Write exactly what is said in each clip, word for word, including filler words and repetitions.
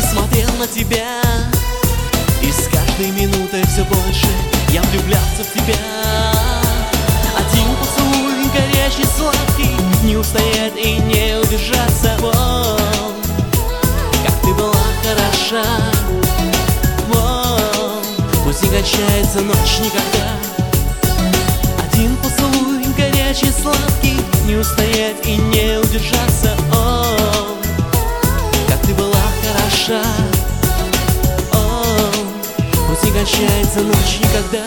смотрел на тебя, и с каждой минутой все больше я влюблялся в тебя. Один поцелуй горячий, сладкий, не устоять и не удержаться. О, как ты была хороша. О, пусть не кончается ночь никогда. Один поцелуй горячий, сладкий, не устоять и не удержаться. О, как ты была хороша. О, пусть не кончается ночь никогда.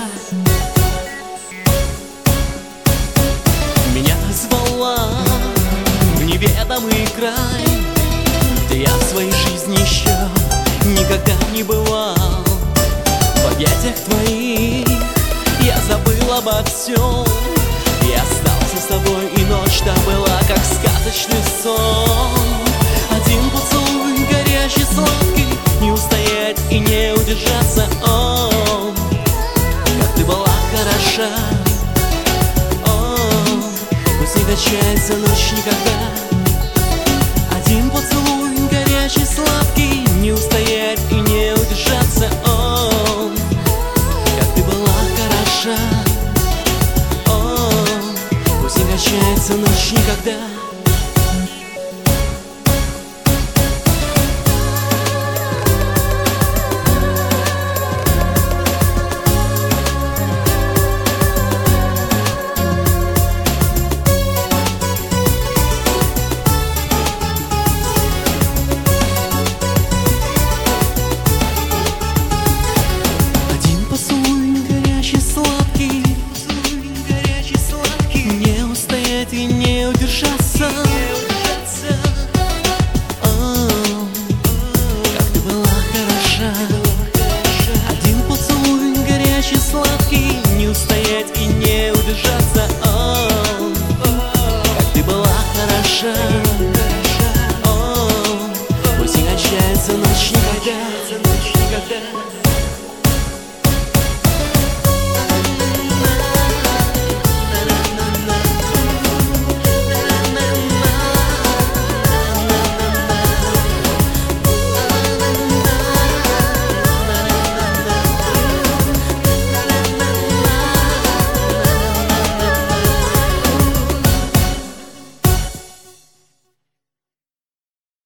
Меня ты звала в неведомый край, где я в своей жизни еще никогда не бывал. В объятиях твоих я забыл обо всем, и остался с тобой, и ночь-то была как сказочный сон. Один поцелуй